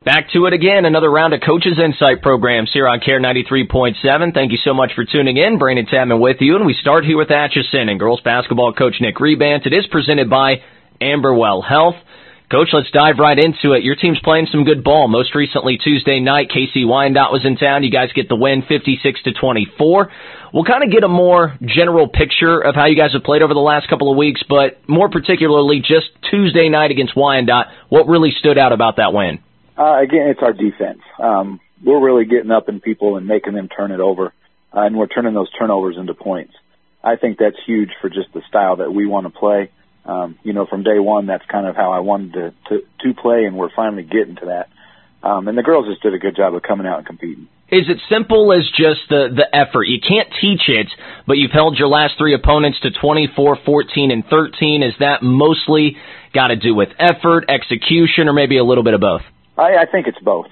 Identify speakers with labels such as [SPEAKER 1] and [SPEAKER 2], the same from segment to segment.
[SPEAKER 1] Back to it again, another round of Coach's Insight programs here on CARE 93.7. Thank you so much for tuning in. Brandon Tapman with you, and we start here with Atchison and girls basketball coach Nick Rebant. It is presented by Amberwell Health. Coach, let's dive right into it. Your team's playing some good ball. Most recently, Tuesday night, KC Wyandotte was in town. You guys get the win 56-24. We'll kind of get a more general picture of how you guys have played over the last couple of weeks, but more particularly just Tuesday night against Wyandotte, what really stood out about that win?
[SPEAKER 2] Again, it's our defense. We're really getting up in people and making them turn it over, and we're turning those turnovers into points. I think that's huge for just the style that we want to play. From day one, that's kind of how I wanted to play, and we're finally getting to that. And the girls just did a good job of coming out and competing.
[SPEAKER 1] Is it simple as just the effort? You can't teach it, but you've held your last three opponents to 24, 14, and 13. Is that mostly got to do with effort, execution, or maybe a little bit of both?
[SPEAKER 2] I think it's both.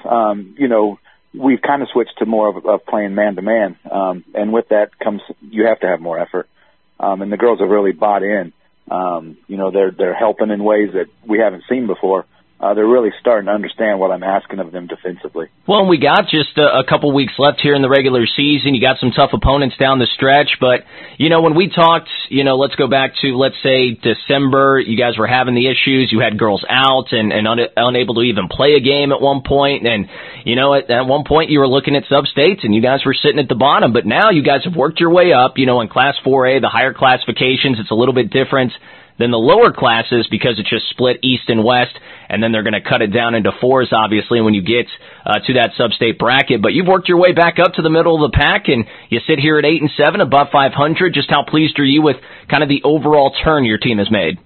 [SPEAKER 2] We've kind of switched to more of playing man-to-man, and with that comes you have to have more effort. And the girls have really bought in. They're helping in ways that we haven't seen before. They're really starting to understand what I'm asking of them defensively. Well,
[SPEAKER 1] we got just a couple weeks left here in the regular season. You got some tough opponents down the stretch, but, when we talked, let's go back to, let's say, December, you guys were having the issues. You had girls out and unable to even play a game at one point, and, at one point you were looking at sub-states and you guys were sitting at the bottom, but now you guys have worked your way up, in Class 4A, the higher classifications, it's a little bit different than the lower classes because it's just split east and west, and then they're going to cut it down into fours, obviously, when you get to that sub-state bracket. But you've worked your way back up to the middle of the pack, and you sit here at 8-7, above 500. Just how pleased are you with kind of the overall turn your team has made?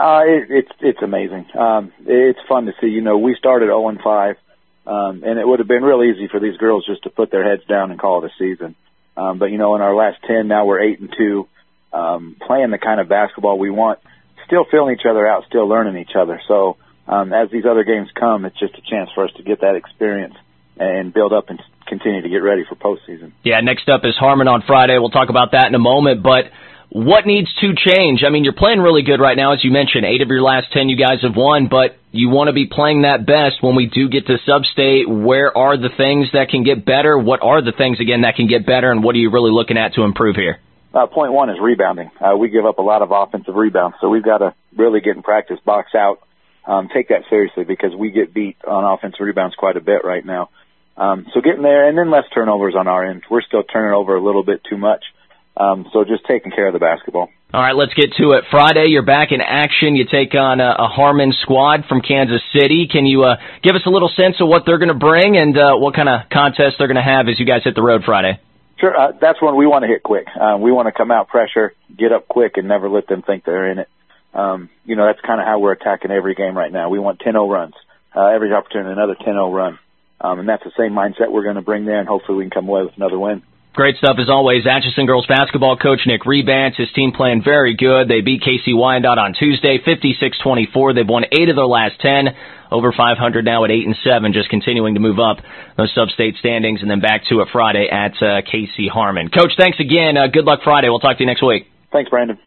[SPEAKER 2] It's amazing. It's fun to see. We started 0-5, and it would have been real easy for these girls just to put their heads down and call it a season. But in our last 10, now we're 8-2, playing the kind of basketball we want. Still feeling each other out, still learning each other. So as these other games come, it's just a chance for us to get that experience and build up and continue to get ready for postseason.
[SPEAKER 1] Yeah, next up is Harmon on Friday. We'll talk about that in a moment. But what needs to change? I mean, you're playing really good right now, as you mentioned. 8 of your last 10 you guys have won, but you want to be playing that best when we do get to sub-state. Where are the things that can get better? What are the things, again, that can get better, and what are you really looking at to improve here?
[SPEAKER 2] Point one is rebounding. We give up a lot of offensive rebounds, so we've got to really get in practice, box out, take that seriously because we get beat on offensive rebounds quite a bit right now. So getting there, and then less turnovers on our end. We're still turning over a little bit too much, so just taking care of the basketball.
[SPEAKER 1] All right, let's get to it. Friday, you're back in action. You take on a Harmon squad from Kansas City. Can you give us a little sense of what they're going to bring and what kind of contest they're going to have as you guys hit the road Friday?
[SPEAKER 2] Sure. That's when we want to hit quick. We want to come out pressure, get up quick, and never let them think they're in it. That's kind of how we're attacking every game right now. We want 10-0 runs. Every opportunity, another 10-0 run. And that's the same mindset we're going to bring there, and hopefully we can come away with another win. Great stuff as always. Atchison girls basketball coach Nick Rebant. His team playing very good. They beat KC Wyandotte on Tuesday, 56-24. They've won 8 of their last 10. Over 500 now at 8-7, just continuing to move up those sub-state standings, and then back to it Friday at KC Harmon. Coach, thanks again. Good luck Friday. We'll talk to you next week. Thanks, Brandon.